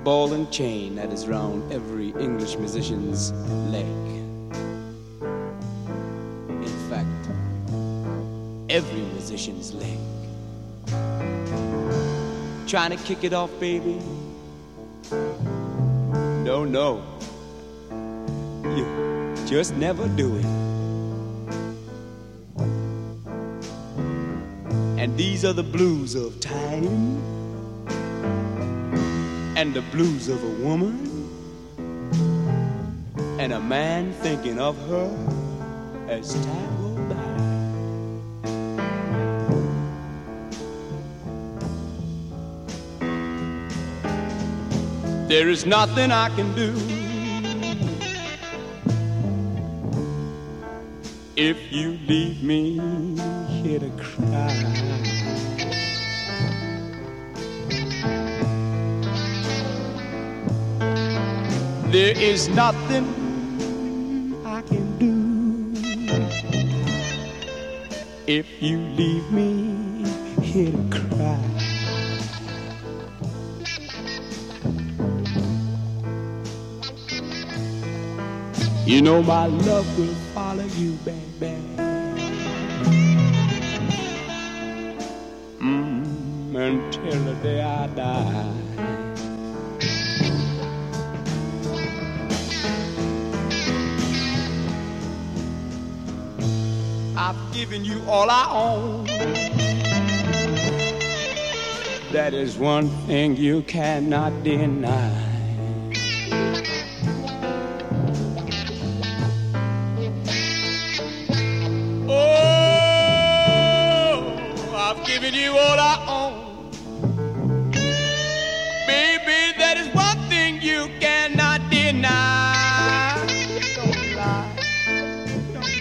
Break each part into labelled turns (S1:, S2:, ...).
S1: ball and chain that is round every English musician's leg. In fact, every musician's leg. Trying to kick it off, baby? No, no. You just never do it. And these are the blues of time and the blues of a woman and a man thinking of her as time goes by. There is nothing I can do if you leave me here to cry. There is nothing I can do if you leave me here to cry. You know my love will follow you, baby. Until the day I die. I've given you all I own. That is one thing you cannot deny. Giving you all I own. Baby, that is one thing you cannot deny. Don't lie. Don't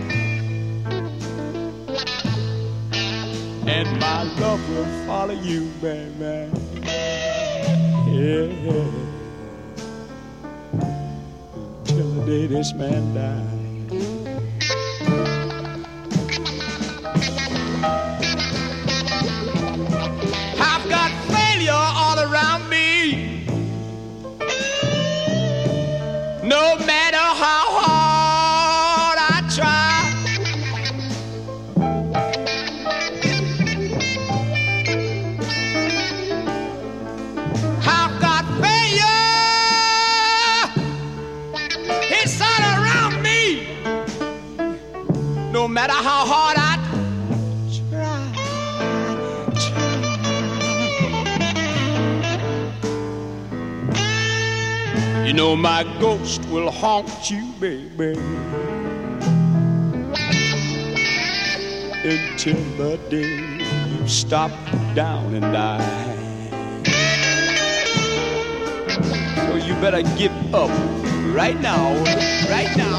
S1: lie. And my love will follow you, baby. Yeah. Till the day this man dies. Around me, no matter how hard I try, I've got failure, it's all around me, no matter how hard I try. You know my ghost will haunt you, baby, until the day you stop down and die. So you better get up right now, right now.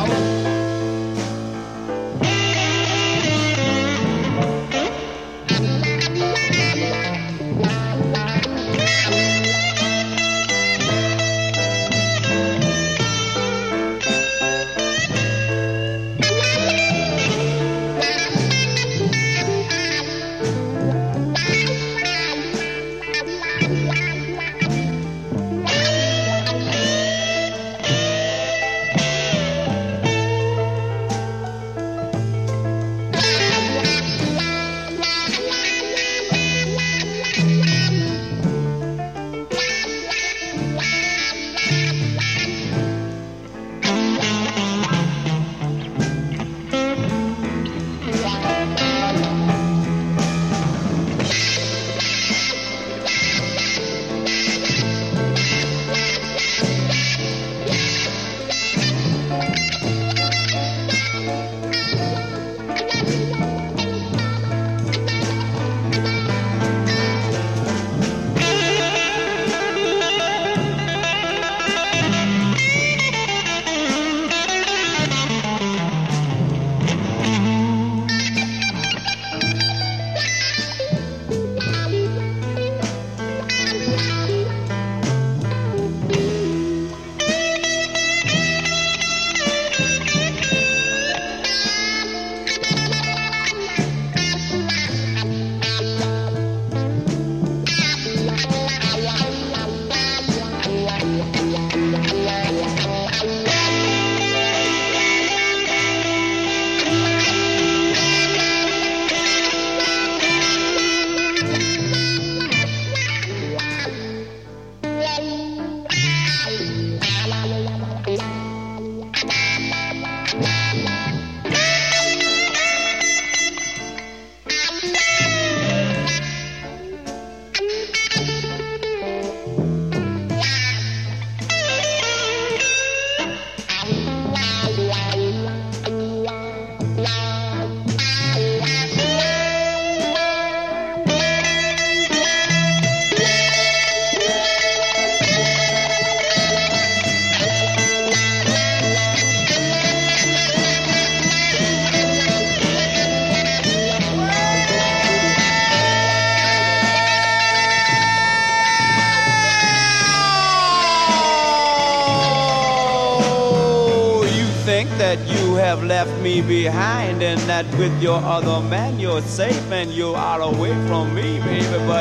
S1: think that you have left me behind and that with your other man you're safe and you are away from me, baby. But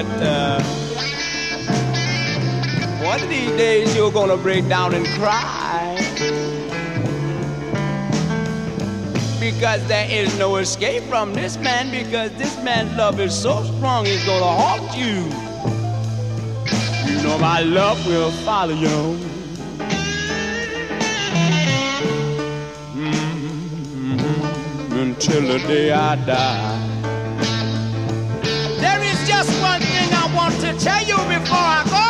S1: one of these days you're gonna break down and cry, because there is no escape from this man, because this man's love is so strong he's gonna haunt you. You know my love will follow you. Until the day I die. There is just one thing I want to tell you before I go.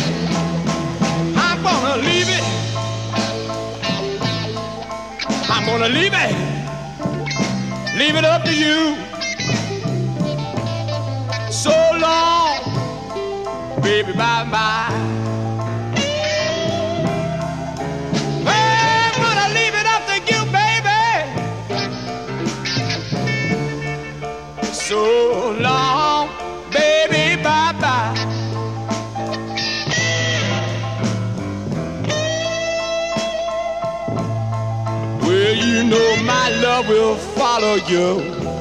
S1: I'm gonna leave it. I'm gonna leave it. Leave it up to you. So long, baby, bye-bye. So long, baby, bye-bye. Well, you know my love will follow you.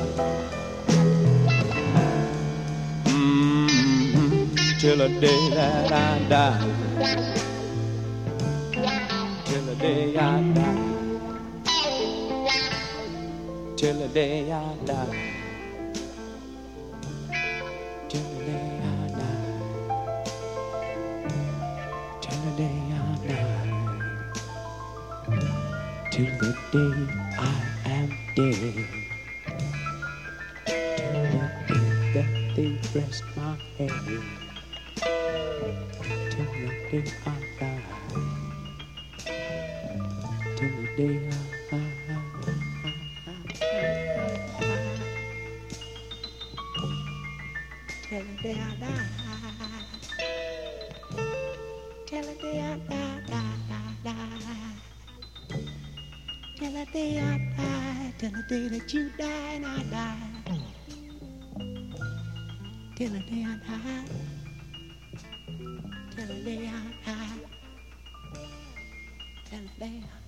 S1: Till the day that I die. Till the day I die. Till the day I die. Till the day I die. Till the day I die. Till the day I am dead. Till the day that they rest my head. Till the day I die. Till the day I till the day I die, till the day I die, till the day I die, till the day that you die and I die, till the day I die, till the day I die, till the day I die.